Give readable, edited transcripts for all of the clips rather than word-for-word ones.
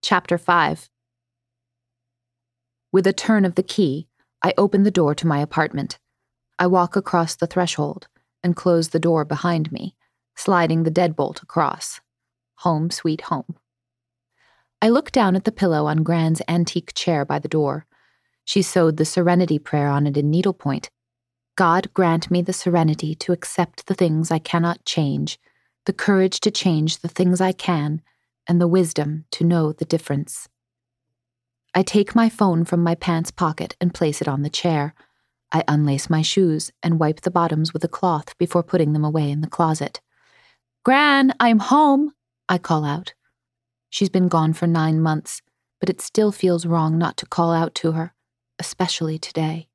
Chapter 5. With a turn of the key, I open the door to my apartment. I walk across the threshold and close the door behind me, sliding the deadbolt across. Home sweet home. I look down at the pillow on Gran's antique chair by the door. She sewed the Serenity Prayer on it in needlepoint. God grant me the serenity to accept the things I cannot change, the courage to change the things I can, and the wisdom to know the difference. I take my phone from my pants pocket and place it on the chair. I unlace my shoes and wipe the bottoms with a cloth before putting them away in the closet. "Gran, I'm home," I call out. She's been gone for 9 months, but it still feels wrong not to call out to her, especially today.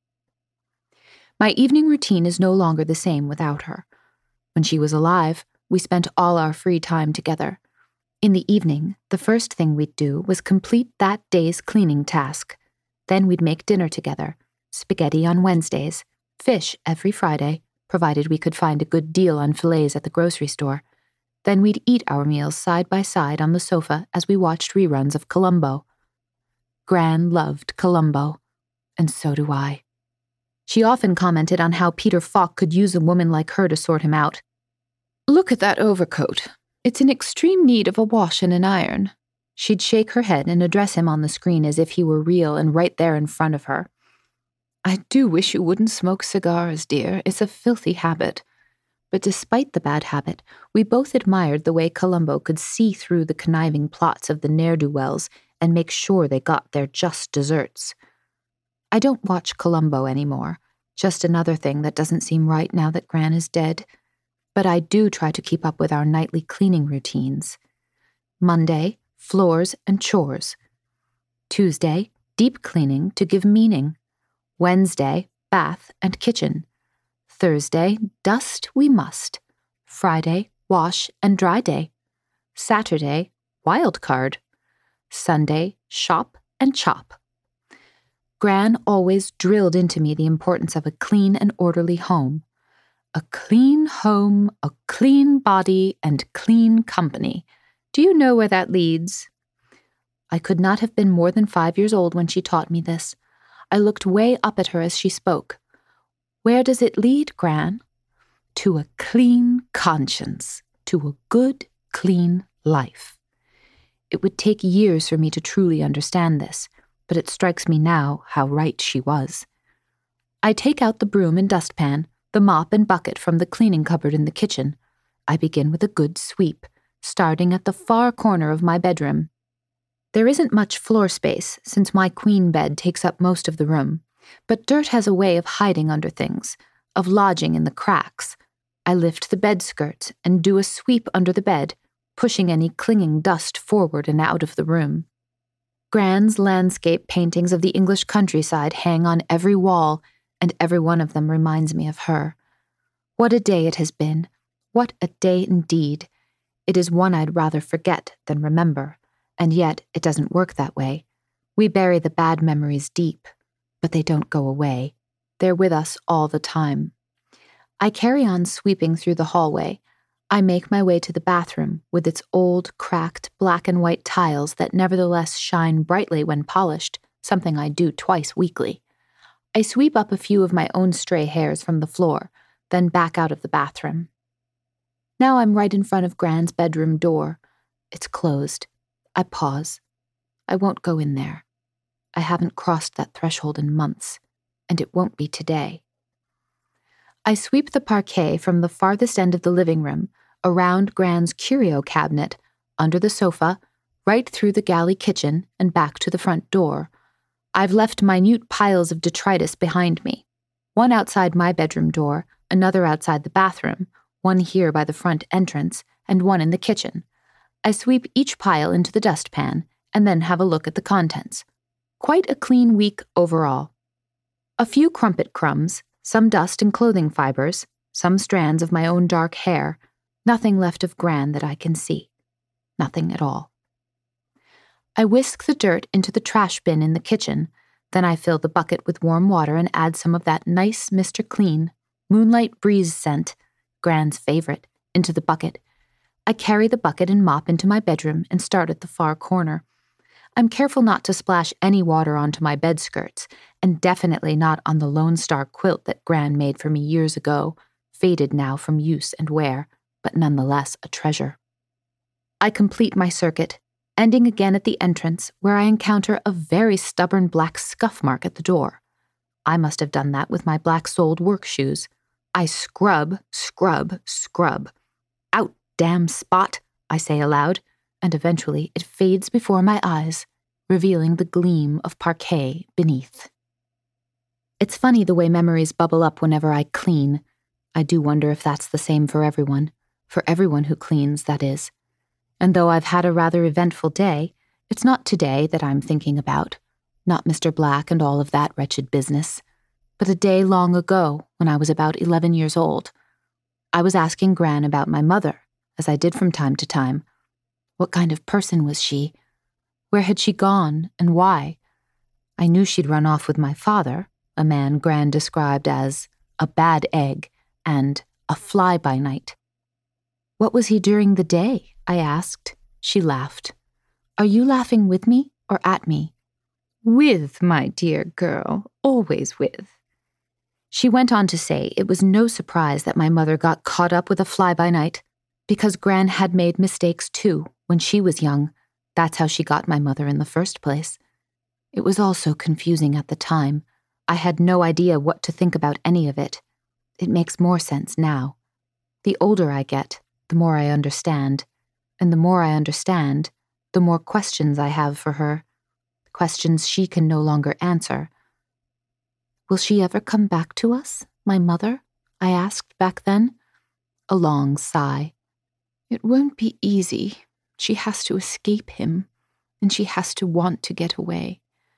My evening routine is no longer the same without her. When she was alive, we spent all our free time together. In the evening, the first thing we'd do was complete that day's cleaning task. Then we'd make dinner together, spaghetti on Wednesdays, fish every Friday, provided we could find a good deal on fillets at the grocery store. Then we'd eat our meals side by side on the sofa as we watched reruns of Columbo. Gran loved Columbo, and so do I. She often commented on how Peter Falk could use a woman like her to sort him out. "Look at that overcoat. It's in extreme need of a wash and an iron." She'd shake her head and address him on the screen as if he were real and right there in front of her. "I do wish you wouldn't smoke cigars, dear. It's a filthy habit." But despite the bad habit, we both admired the way Columbo could see through the conniving plots of the ne'er-do-wells and make sure they got their just desserts. I don't watch Columbo anymore, just another thing that doesn't seem right now that Gran is dead. But I do try to keep up with our nightly cleaning routines. Monday, floors and chores. Tuesday, deep cleaning to give meaning. Wednesday, bath and kitchen. Thursday, dust we must. Friday, wash and dry day. Saturday, wild card. Sunday, shop and chop. Gran always drilled into me the importance of a clean and orderly home. A clean home, a clean body, and clean company. Do you know where that leads? I could not have been more than 5 years old when she taught me this. I looked way up at her as she spoke. Where does it lead, Gran? To a clean conscience, to a good, clean life. It would take years for me to truly understand this, but it strikes me now how right she was. I take out the broom and dustpan, the mop and bucket from the cleaning cupboard in the kitchen. I begin with a good sweep, starting at the far corner of my bedroom. There isn't much floor space, since my queen bed takes up most of the room, but dirt has a way of hiding under things, of lodging in the cracks. I lift the bed skirts and do a sweep under the bed, pushing any clinging dust forward and out of the room. Gran's landscape paintings of the English countryside hang on every wall, and every one of them reminds me of her. What a day it has been. What a day indeed. It is one I'd rather forget than remember, and yet it doesn't work that way. We bury the bad memories deep, but they don't go away. They're with us all the time. I carry on sweeping through the hallway. I make my way to the bathroom with its old, cracked, black and white tiles that nevertheless shine brightly when polished, something I do twice weekly. I sweep up a few of my own stray hairs from the floor, then back out of the bathroom. Now I'm right in front of Gran's bedroom door. It's closed. I pause. I won't go in there. I haven't crossed that threshold in months, and it won't be today. I sweep the parquet from the farthest end of the living room, around Gran's curio cabinet, under the sofa, right through the galley kitchen, and back to the front door. I've left minute piles of detritus behind me. One outside my bedroom door, another outside the bathroom, one here by the front entrance, and one in the kitchen. I sweep each pile into the dustpan, and then have a look at the contents. Quite a clean week overall. A few crumpet crumbs, some dust and clothing fibers, some strands of my own dark hair, nothing left of Gran that I can see. Nothing at all. I whisk the dirt into the trash bin in the kitchen, then I fill the bucket with warm water and add some of that nice Mr. Clean, Moonlight Breeze scent, Gran's favorite, into the bucket. I carry the bucket and mop into my bedroom and start at the far corner. I'm careful not to splash any water onto my bed skirts, and definitely not on the Lone Star quilt that Gran made for me years ago, faded now from use and wear, but nonetheless a treasure. I complete my circuit, ending again at the entrance, where I encounter a very stubborn black scuff mark at the door. I must have done that with my black-soled work shoes. I scrub, scrub, scrub. Out, damn spot, I say aloud, and eventually it fades before my eyes, revealing the gleam of parquet beneath. It's funny the way memories bubble up whenever I clean. I do wonder if that's the same for everyone who cleans, that is. And though I've had a rather eventful day, it's not today that I'm thinking about, not Mr. Black and all of that wretched business, but a day long ago when I was about 11 years old. I was asking Gran about my mother, as I did from time to time. What kind of person was she? Where had she gone, and why? I knew she'd run off with my father, a man Gran described as a bad egg and a fly-by-night. What was he during the day? I asked. She laughed. Are you laughing with me or at me? With, my dear girl, always with. She went on to say it was no surprise that my mother got caught up with a fly-by-night, because Gran had made mistakes too when she was young. That's how she got my mother in the first place. It was all so confusing at the time. I had no idea what to think about any of it. It makes more sense now. The older I get, the more I understand. And the more I understand, the more questions I have for her. Questions she can no longer answer. Will she ever come back to us, my mother? I asked back then. A long sigh. It won't be easy. She has to escape him, and she has to want to get away.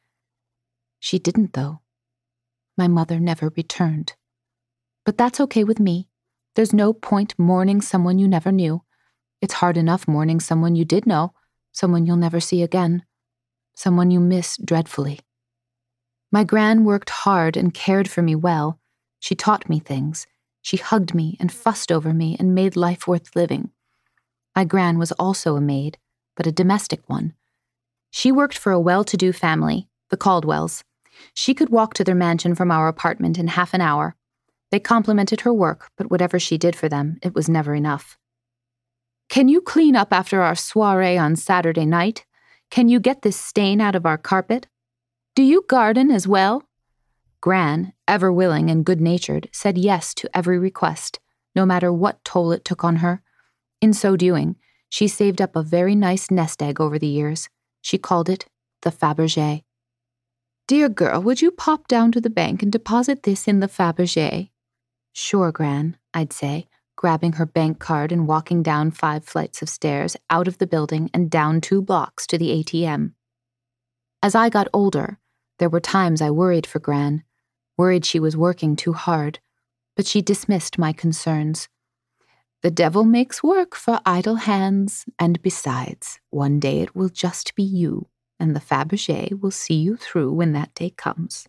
She didn't, though. My mother never returned. But that's okay with me. There's no point mourning someone you never knew. It's hard enough mourning someone you did know, someone you'll never see again, someone you miss dreadfully. My Gran worked hard and cared for me well. She taught me things. She hugged me and fussed over me and made life worth living. My Gran was also a maid, but a domestic one. She worked for a well-to-do family, the Caldwells. She could walk to their mansion from our apartment in half an hour. They complimented her work, but whatever she did for them, it was never enough. Can you clean up after our soiree on Saturday night? Can you get this stain out of our carpet? Do you garden as well? Gran, ever willing and good-natured, said yes to every request, no matter what toll it took on her. In so doing, she saved up a very nice nest egg over the years. She called it the Fabergé. Dear girl, would you pop down to the bank and deposit this in the Fabergé? Sure, Gran, I'd say, grabbing her bank card and walking down 5 flights of stairs, out of the building and down 2 blocks to the ATM. As I got older, there were times I worried for Gran, worried she was working too hard, but she dismissed my concerns. The devil makes work for idle hands, and besides, one day it will just be you, and the Fabergé will see you through when that day comes.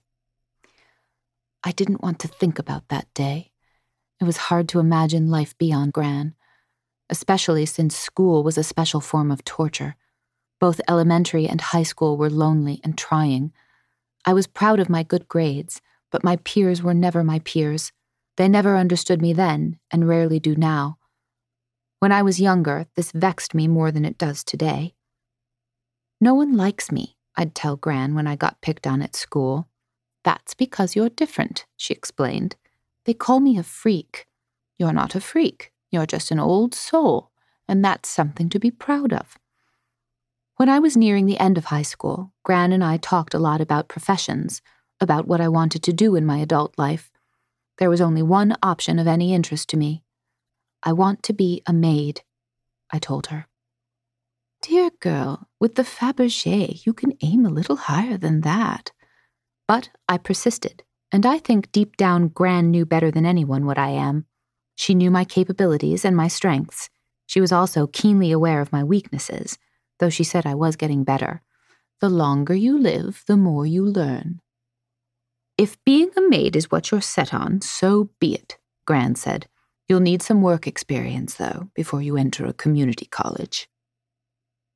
I didn't want to think about that day. It was hard to imagine life beyond Gran, especially since school was a special form of torture. Both elementary and high school were lonely and trying. I was proud of my good grades, but my peers were never my peers. They never understood me then, and rarely do now. When I was younger, this vexed me more than it does today. No one likes me, I'd tell Gran when I got picked on at school. That's because you're different, she explained. They call me a freak. You're not a freak. You're just an old soul, and that's something to be proud of. When I was nearing the end of high school, Gran and I talked a lot about professions, about what I wanted to do in my adult life. There was only one option of any interest to me. I want to be a maid, I told her. Dear girl, with the Fabergé, you can aim a little higher than that. But I persisted, and I think deep down Gran knew better than anyone what I am. She knew my capabilities and my strengths. She was also keenly aware of my weaknesses, though she said I was getting better. The longer you live, the more you learn. If being a maid is what you're set on, so be it, Gran said. You'll need some work experience, though, before you enter a community college.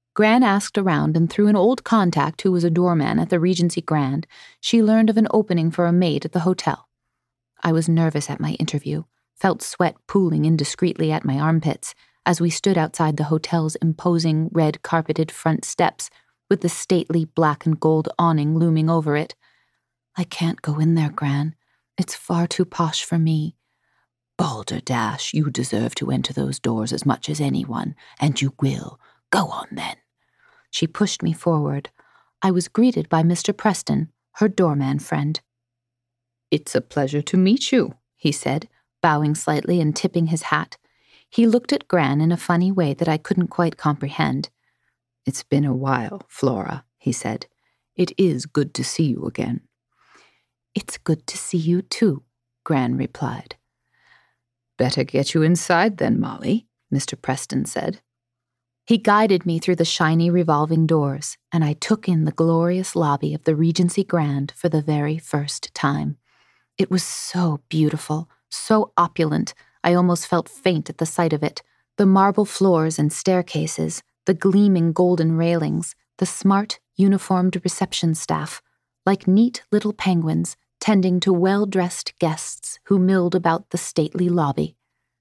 Gran asked around, and through an old contact who was a doorman at the Regency Grand, she learned of an opening for a maid at the hotel. I was nervous at my interview, felt sweat pooling indiscreetly at my armpits as we stood outside the hotel's imposing red-carpeted front steps with the stately black and gold awning looming over it. "I can't go in there, Gran. It's far too posh for me." "Balderdash, you deserve to enter those doors as much as anyone, and you will. Go on, then." She pushed me forward. I was greeted by Mr. Preston, her doorman friend. "It's a pleasure to meet you," he said, bowing slightly and tipping his hat. He looked at Gran in a funny way that I couldn't quite comprehend. "It's been a while, Flora," he said. "It is good to see you again." "It's good to see you too," Gran replied. "Better get you inside then, Molly," Mr. Preston said. He guided me through the shiny revolving doors, and I took in the glorious lobby of the Regency Grand for the very first time. It was so beautiful, so opulent, I almost felt faint at the sight of it. The marble floors and staircases, the gleaming golden railings, the smart, uniformed reception staff, like neat little penguins tending to well-dressed guests who milled about the stately lobby.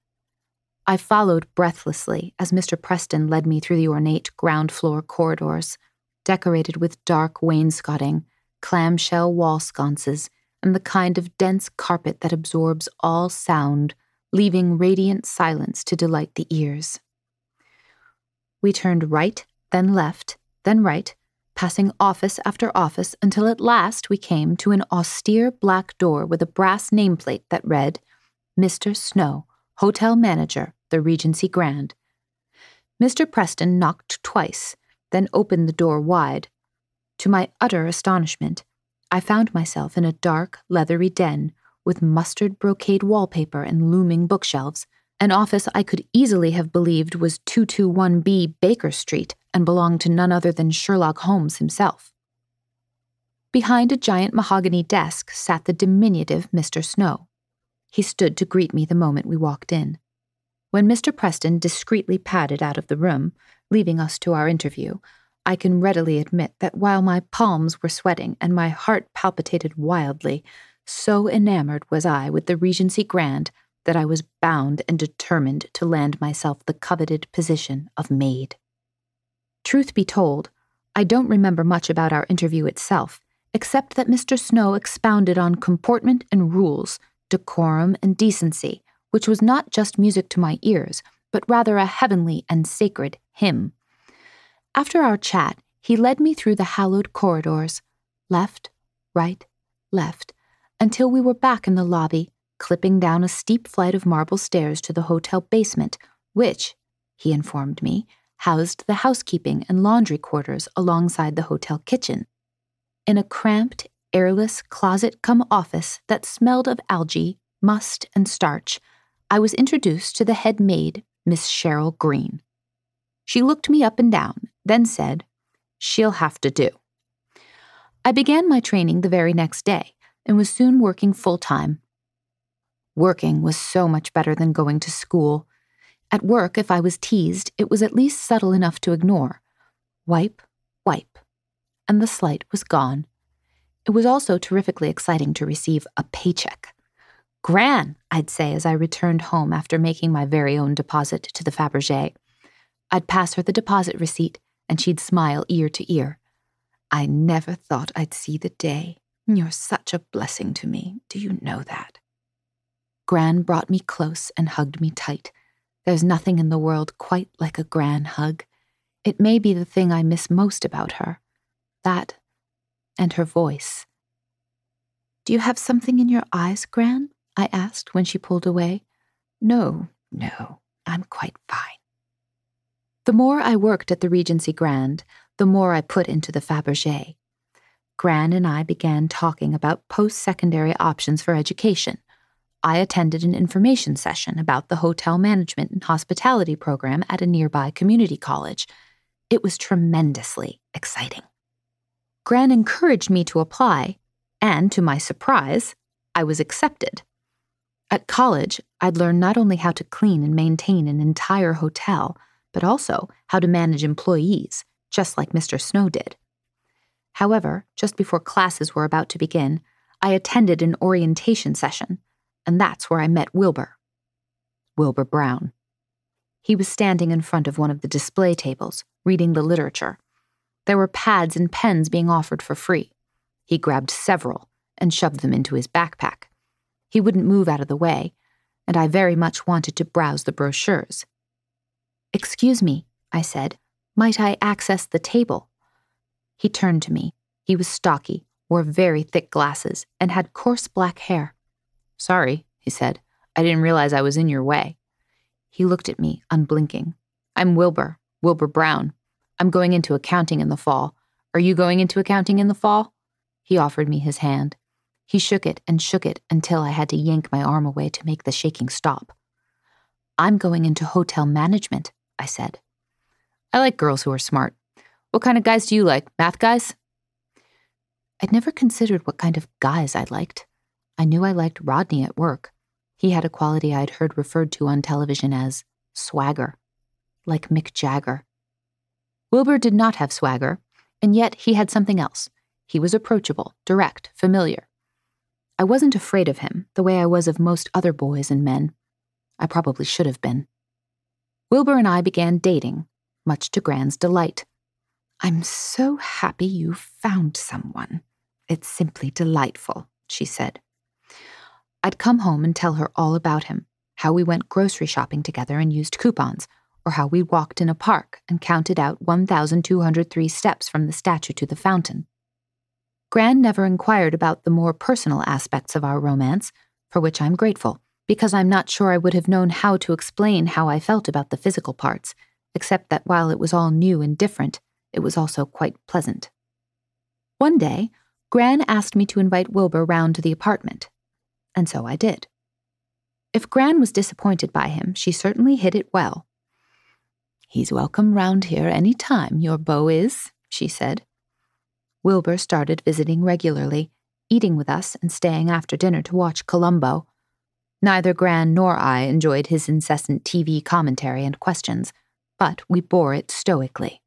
I followed breathlessly as Mr. Preston led me through the ornate ground-floor corridors, decorated with dark wainscoting, clamshell wall sconces, and the kind of dense carpet that absorbs all sound, leaving radiant silence to delight the ears. We turned right, then left, then right, passing office after office until at last we came to an austere black door with a brass nameplate that read, "Mr. Snow, Hotel Manager, the Regency Grand." Mr. Preston knocked twice, then opened the door wide. To my utter astonishment, I found myself in a dark, leathery den with mustard brocade wallpaper and looming bookshelves, an office I could easily have believed was 221B Baker Street and belonged to none other than Sherlock Holmes himself. Behind a giant mahogany desk sat the diminutive Mr. Snow. He stood to greet me the moment we walked in. When Mr. Preston discreetly padded out of the room, leaving us to our interview, I can readily admit that while my palms were sweating and my heart palpitated wildly, so enamored was I with the Regency Grand that I was bound and determined to land myself the coveted position of maid. Truth be told, I don't remember much about our interview itself, except that Mr. Snow expounded on comportment and rules, decorum and decency, which was not just music to my ears, but rather a heavenly and sacred hymn. After our chat, he led me through the hallowed corridors, left, right, left, until we were back in the lobby, clipping down a steep flight of marble stairs to the hotel basement, which, he informed me, housed the housekeeping and laundry quarters alongside the hotel kitchen. In a cramped, airless closet-cum-office that smelled of algae, must, and starch, I was introduced to the head maid, Miss Cheryl Green. She looked me up and down, then said, "She'll have to do." I began my training the very next day and was soon working full-time. Working was so much better than going to school. At work, if I was teased, it was at least subtle enough to ignore. Wipe, wipe, and the slight was gone. It was also terrifically exciting to receive a paycheck. "Gran," I'd say as I returned home after making my very own deposit to the Fabergé. I'd pass her the deposit receipt, and she'd smile ear to ear. "I never thought I'd see the day. You're such a blessing to me. Do you know that?" Gran brought me close and hugged me tight. There's nothing in the world quite like a Gran hug. It may be the thing I miss most about her. That, and her voice. "Do you have something in your eyes, Gran?" I asked when she pulled away. No, I'm quite fine." The more I worked at the Regency Grand, the more I put into the Fabergé. Gran and I began talking about post-secondary options for education. I attended an information session about the hotel management and hospitality program at a nearby community college. It was tremendously exciting. Gran encouraged me to apply, and to my surprise, I was accepted. At college, I'd learn not only how to clean and maintain an entire hotel, but also how to manage employees, just like Mr. Snow did. However, just before classes were about to begin, I attended an orientation session, and that's where I met Wilbur. Wilbur Brown. He was standing in front of one of the display tables, reading the literature. There were pads and pens being offered for free. He grabbed several and shoved them into his backpack. He wouldn't move out of the way, and I very much wanted to browse the brochures. "Excuse me," I said. "Might I access the table?" He turned to me. He was stocky, wore very thick glasses, and had coarse black hair. "Sorry," he said. "I didn't realize I was in your way." He looked at me, unblinking. "I'm Wilbur Brown. I'm going into accounting in the fall. Are you going into accounting in the fall?" He offered me his hand. He shook it until I had to yank my arm away to make the shaking stop. "I'm going into hotel management," I said. "I like girls who are smart. What kind of guys do you like? Math guys?" I'd never considered what kind of guys I liked. I knew I liked Rodney at work. He had a quality I'd heard referred to on television as swagger, like Mick Jagger. Wilbur did not have swagger, and yet he had something else. He was approachable, direct, familiar. I wasn't afraid of him, the way I was of most other boys and men. I probably should have been. Wilbur and I began dating, much to Gran's delight. "I'm so happy you found someone. It's simply delightful," she said. I'd come home and tell her all about him, how we went grocery shopping together and used coupons, or how we walked in a park and counted out 1,203 steps from the statue to the fountain. Gran never inquired about the more personal aspects of our romance, for which I'm grateful, because I'm not sure I would have known how to explain how I felt about the physical parts, except that while it was all new and different, it was also quite pleasant. One day, Gran asked me to invite Wilbur round to the apartment, and so I did. If Gran was disappointed by him, she certainly hid it well. "He's welcome round here any time, your beau is," she said. Wilbur started visiting regularly, eating with us and staying after dinner to watch Columbo. Neither Gran nor I enjoyed his incessant TV commentary and questions, but we bore it stoically.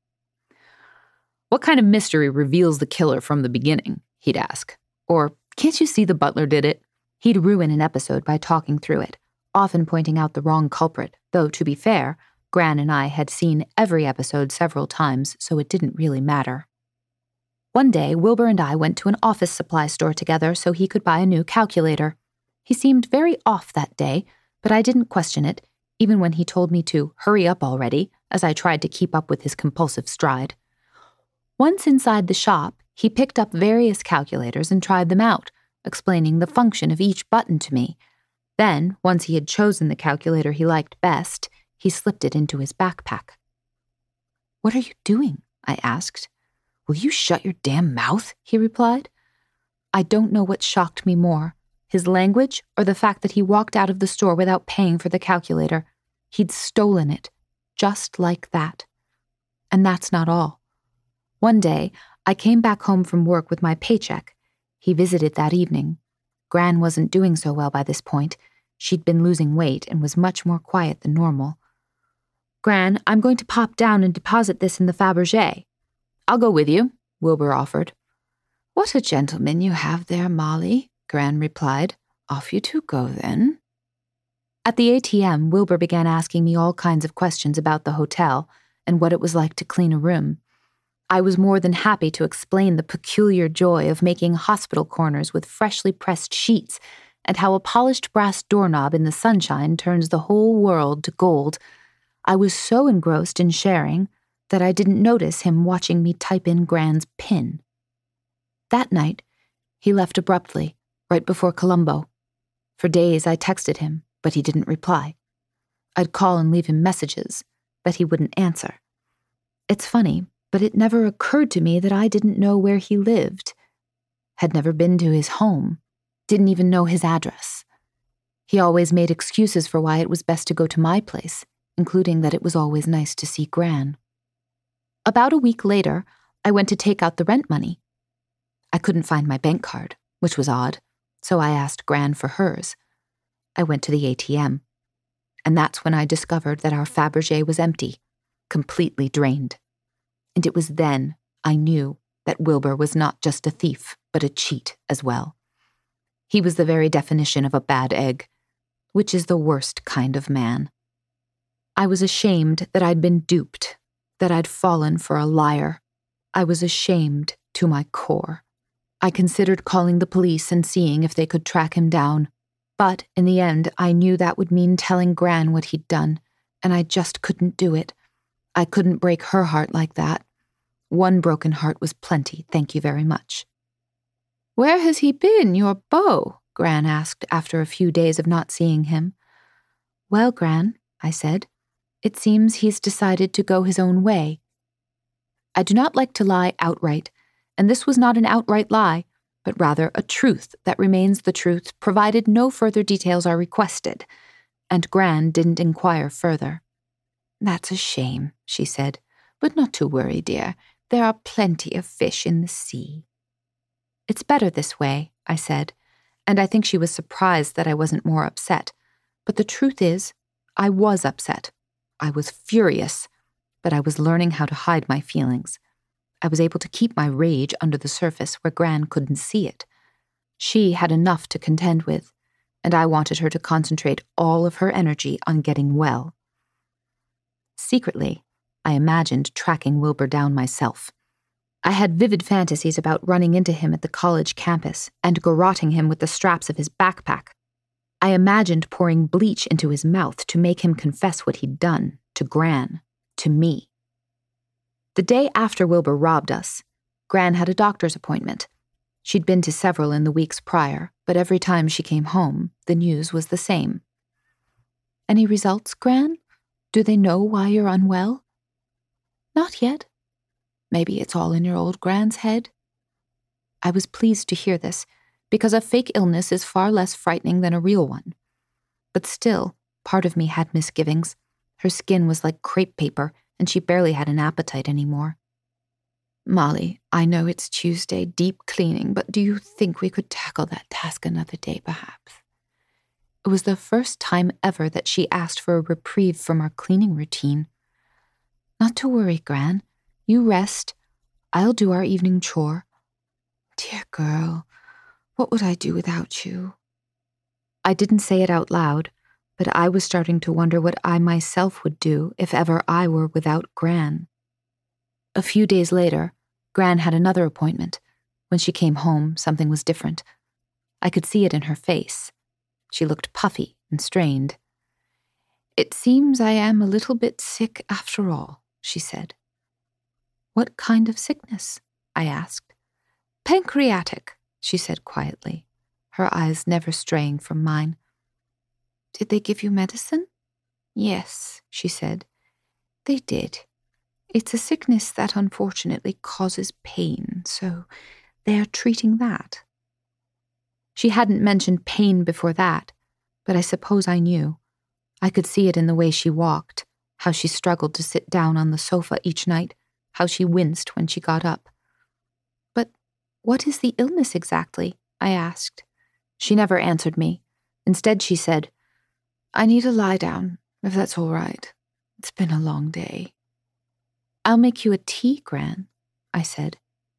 "What kind of mystery reveals the killer from the beginning?" he'd ask. Or, "Can't you see the butler did it?" He'd ruin an episode by talking through it, often pointing out the wrong culprit, though, to be fair, Gran and I had seen every episode several times, so it didn't really matter. One day, Wilbur and I went to an office supply store together so he could buy a new calculator. He seemed very off that day, but I didn't question it, even when he told me to hurry up already, as I tried to keep up with his compulsive stride. Once inside the shop, he picked up various calculators and tried them out, explaining the function of each button to me. Then, once he had chosen the calculator he liked best, he slipped it into his backpack. "What are you doing?" I asked. "Will you shut your damn mouth?" he replied. I don't know what shocked me more, his language or the fact that he walked out of the store without paying for the calculator. He'd stolen it, just like that. And that's not all. One day, I came back home from work with my paycheck. He visited that evening. Gran wasn't doing so well by this point. She'd been losing weight and was much more quiet than normal. "Gran, I'm going to pop down and deposit this in the Fabergé." "I'll go with you," Wilbur offered. "What a gentleman you have there, Molly," Gran replied. "Off you two go, then." At the ATM, Wilbur began asking me all kinds of questions about the hotel and what it was like to clean a room. I was more than happy to explain the peculiar joy of making hospital corners with freshly pressed sheets and how a polished brass doorknob in the sunshine turns the whole world to gold. I was so engrossed in sharing that I didn't notice him watching me type in Gran's PIN. That night, he left abruptly, right before Columbo. For days I texted him, but he didn't reply. I'd call and leave him messages, but he wouldn't answer. It's funny, but it never occurred to me that I didn't know where he lived, had never been to his home, didn't even know his address. He always made excuses for why it was best to go to my place, including that it was always nice to see Gran. About a week later, I went to take out the rent money. I couldn't find my bank card, which was odd, so I asked Gran for hers. I went to the ATM, and that's when I discovered that our Fabergé was empty, completely drained. And it was then I knew that Wilbur was not just a thief, but a cheat as well. He was the very definition of a bad egg, which is the worst kind of man. I was ashamed that I'd been duped, that I'd fallen for a liar. I was ashamed to my core. I considered calling the police and seeing if they could track him down. But in the end, I knew that would mean telling Gran what he'd done, and I just couldn't do it. I couldn't break her heart like that. One broken heart was plenty, thank you very much. "Where has he been, your beau?" Gran asked after a few days of not seeing him. "Well, Gran," I said, "it seems he's decided to go his own way." I do not like to lie outright, and this was not an outright lie, but rather a truth that remains the truth provided no further details are requested, and Gran didn't inquire further. "That's a shame," she said, "but not to worry, dear. There are plenty of fish in the sea." "It's better this way," I said, and I think she was surprised that I wasn't more upset. But the truth is, I was upset. I was furious, but I was learning how to hide my feelings. I was able to keep my rage under the surface where Gran couldn't see it. She had enough to contend with, and I wanted her to concentrate all of her energy on getting well. Secretly, I imagined tracking Wilbur down myself. I had vivid fantasies about running into him at the college campus and garroting him with the straps of his backpack. I imagined pouring bleach into his mouth to make him confess what he'd done, to Gran, to me. The day after Wilbur robbed us, Gran had a doctor's appointment. She'd been to several in the weeks prior, but every time she came home, the news was the same. "Any results, Gran? Do they know why you're unwell?" "Not yet. Maybe it's all in your old Gran's head." I was pleased to hear this, because a fake illness is far less frightening than a real one. But still, part of me had misgivings. Her skin was like crepe paper, and she barely had an appetite anymore. "Molly, I know it's Tuesday, deep cleaning, but do you think we could tackle that task another day, perhaps?" It was the first time ever that she asked for a reprieve from our cleaning routine. "Not to worry, Gran. You rest. I'll do our evening chore." "Dear girl, what would I do without you?" I didn't say it out loud, but I was starting to wonder what I myself would do if ever I were without Gran. A few days later, Gran had another appointment. When she came home, something was different. I could see it in her face. She looked puffy and strained. "It seems I am a little bit sick after all," she said. "What kind of sickness?" I asked. "Pancreatic," she said quietly, her eyes never straying from mine. "Did they give you medicine?" "Yes," she said. "They did. It's a sickness that unfortunately causes pain, so they are treating that." She hadn't mentioned pain before that, but I suppose I knew. I could see it in the way she walked, how she struggled to sit down on the sofa each night, how she winced when she got up. "But what is the illness exactly?" I asked. She never answered me. Instead, she said, "I need a lie down, if that's all right. It's been a long day." "I'll make you a tea, Gran," I said.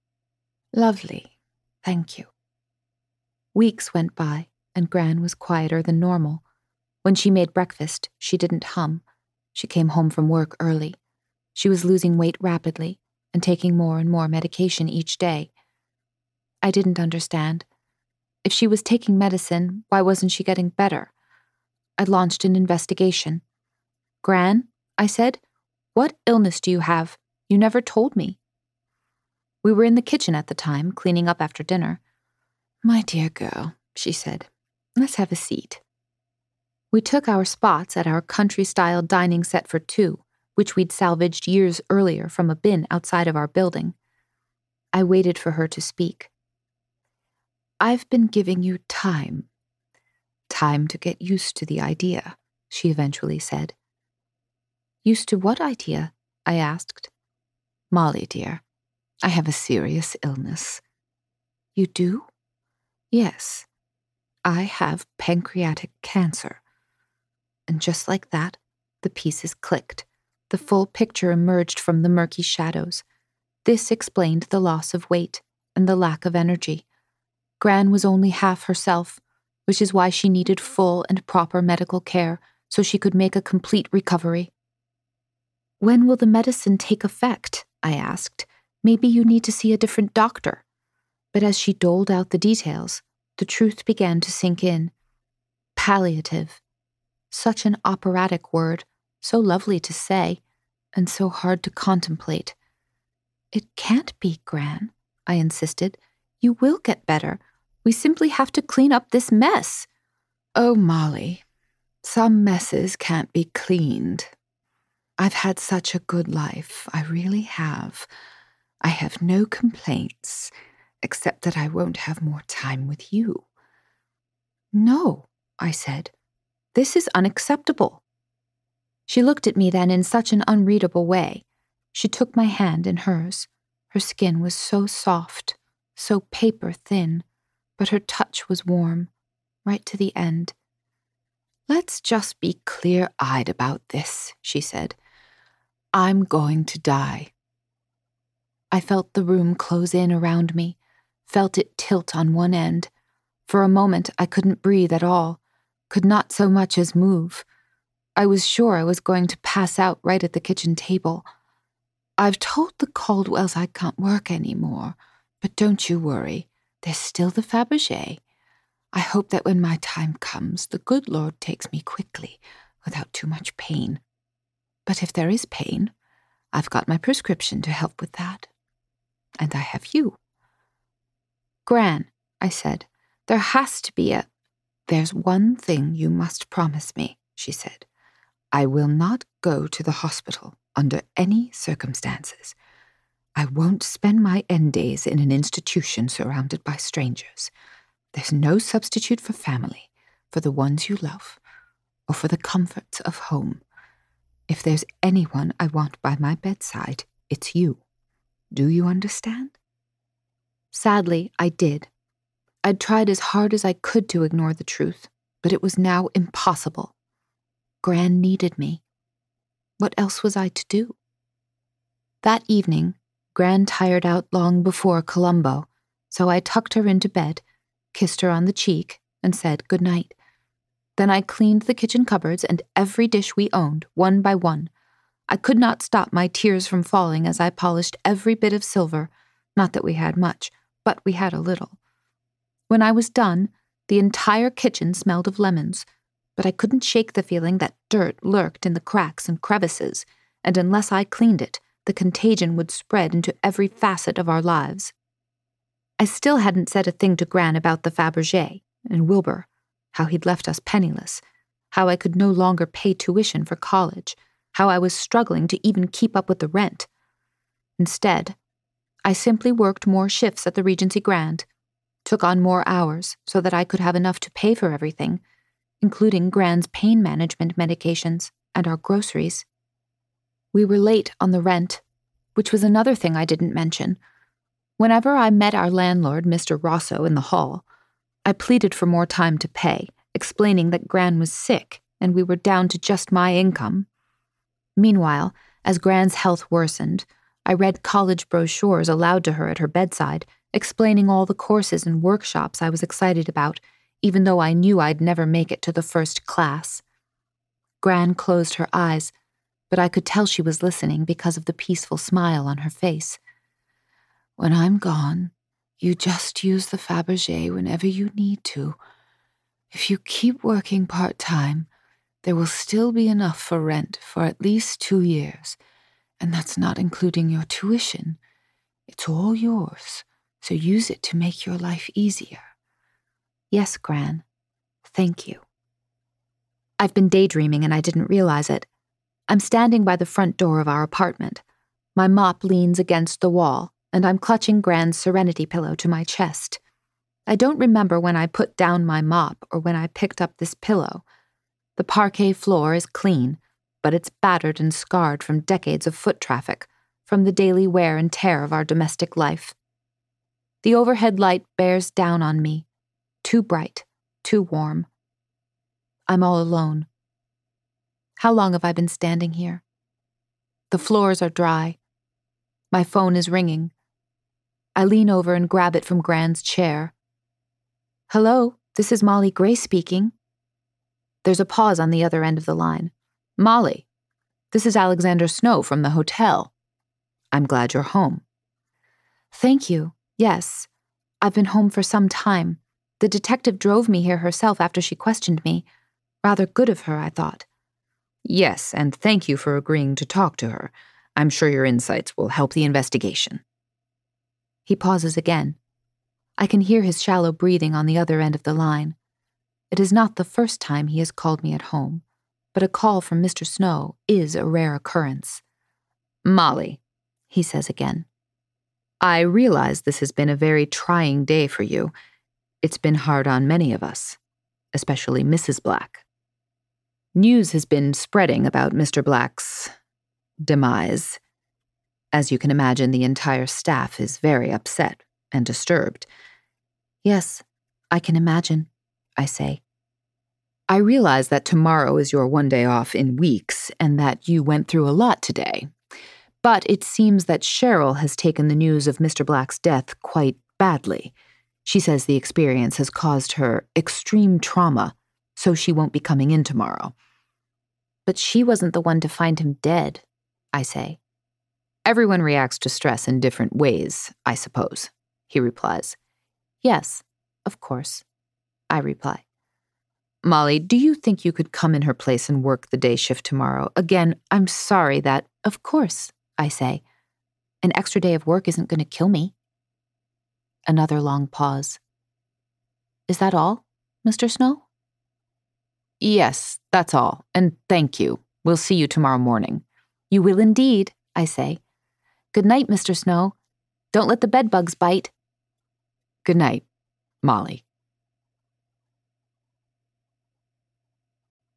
"Lovely. Thank you." Weeks went by, and Gran was quieter than normal. When she made breakfast, she didn't hum. She came home from work early. She was losing weight rapidly and taking more and more medication each day. I didn't understand. If she was taking medicine, why wasn't she getting better? I launched an investigation. "Gran," I said, "what illness do you have? You never told me." We were in the kitchen at the time, cleaning up after dinner. "My dear girl," she said, "let's have a seat." We took our spots at our country-style dining set for two, which we'd salvaged years earlier from a bin outside of our building. I waited for her to speak. "I've been giving you time. Time to get used to the idea," she eventually said. "Used to what idea?" I asked. "Molly, dear, I have a serious illness." "You do?" "Yes. I have pancreatic cancer." And just like that, the pieces clicked. The full picture emerged from the murky shadows. This explained the loss of weight and the lack of energy. Gran was only half herself, which is why she needed full and proper medical care so she could make a complete recovery. "When will the medicine take effect?" I asked. "Maybe you need to see a different doctor." But as she doled out the details, the truth began to sink in. Palliative. Such an operatic word, so lovely to say, and so hard to contemplate. "It can't be, Gran," I insisted. "You will get better. We simply have to clean up this mess." "Oh, Molly, some messes can't be cleaned. I've had such a good life, I really have. I have no complaints, except that I won't have more time with you." "No," I said. "This is unacceptable." She looked at me then in such an unreadable way. She took my hand in hers. Her skin was so soft, so paper thin, but her touch was warm, right to the end. "Let's just be clear-eyed about this," she said. "I'm going to die." I felt the room close in around me, felt it tilt on one end. For a moment I couldn't breathe at all, could not so much as move. I was sure I was going to pass out right at the kitchen table. "I've told the Caldwells I can't work anymore, but don't you worry, there's still the Fabergé. I hope that when my time comes, the good Lord takes me quickly, without too much pain. But if there is pain, I've got my prescription to help with that. And I have you." "Gran," I said, "there has to be a—" "There's one thing you must promise me," she said. "I will not go to the hospital under any circumstances. I won't spend my end days in an institution surrounded by strangers. There's no substitute for family, for the ones you love, or for the comforts of home. If there's anyone I want by my bedside, it's you. Do you understand?" Sadly, I did. I'd tried as hard as I could to ignore the truth, but it was now impossible. Gran needed me. What else was I to do? That evening, Gran tired out long before Columbo, so I tucked her into bed, kissed her on the cheek, and said good night. Then I cleaned the kitchen cupboards and every dish we owned, one by one. I could not stop my tears from falling as I polished every bit of silver, not that we had much, but we had a little. When I was done, the entire kitchen smelled of lemons, but I couldn't shake the feeling that dirt lurked in the cracks and crevices, and unless I cleaned it, the contagion would spread into every facet of our lives. I still hadn't said a thing to Gran about the Fabergé and Wilbur, how he'd left us penniless, how I could no longer pay tuition for college, how I was struggling to even keep up with the rent. Instead, I simply worked more shifts at the Regency Grand, took on more hours so that I could have enough to pay for everything, including Gran's pain management medications and our groceries. We were late on the rent, which was another thing I didn't mention. Whenever I met our landlord, Mr. Rosso, in the hall, I pleaded for more time to pay, explaining that Gran was sick and we were down to just my income. Meanwhile, as Gran's health worsened, I read college brochures aloud to her at her bedside, explaining all the courses and workshops I was excited about, even though I knew I'd never make it to the first class. Gran closed her eyes, but I could tell she was listening because of the peaceful smile on her face. "When I'm gone, you just use the Fabergé whenever you need to. If you keep working part-time, there will still be enough for rent for at least 2 years, and that's not including your tuition. It's all yours, so use it to make your life easier." "Yes, Gran. Thank you." I've been daydreaming and I didn't realize it. I'm standing by the front door of our apartment. My mop leans against the wall, and I'm clutching Gran's Serenity pillow to my chest. I don't remember when I put down my mop or when I picked up this pillow. The parquet floor is clean, but it's battered and scarred from decades of foot traffic, from the daily wear and tear of our domestic life. The overhead light bears down on me, too bright, too warm. I'm all alone. How long have I been standing here? The floors are dry. My phone is ringing. I lean over and grab it from Gran's chair. Hello, this is Molly Gray speaking. There's a pause on the other end of the line. Molly, this is Alexander Snow from the hotel. I'm glad you're home. Thank you. Yes, I've been home for some time. The detective drove me here herself after she questioned me. Rather good of her, I thought. Yes, and thank you for agreeing to talk to her. I'm sure your insights will help the investigation. He pauses again. I can hear his shallow breathing on the other end of the line. It is not the first time he has called me at home, but a call from Mr. Snow is a rare occurrence. Molly, he says again, I realize this has been a very trying day for you. It's been hard on many of us, especially Mrs. Black. News has been spreading about Mr. Black's demise. As you can imagine, the entire staff is very upset and disturbed. Yes, I can imagine, I say. I realize that tomorrow is your one day off in weeks and that you went through a lot today. But it seems that Cheryl has taken the news of Mr. Black's death quite badly. She says the experience has caused her extreme trauma, so she won't be coming in tomorrow. But she wasn't the one to find him dead, I say. Everyone reacts to stress in different ways, I suppose, he replies. Yes, of course, I reply. Molly, do you think you could come in her place and work the day shift tomorrow? Again, I'm sorry that, of course, I say. An extra day of work isn't going to kill me. Another long pause. Is that all, Mr. Snow? Yes, that's all, and thank you. We'll see you tomorrow morning. You will indeed, I say. Good night, Mr. Snow. Don't let the bedbugs bite. Good night, Molly.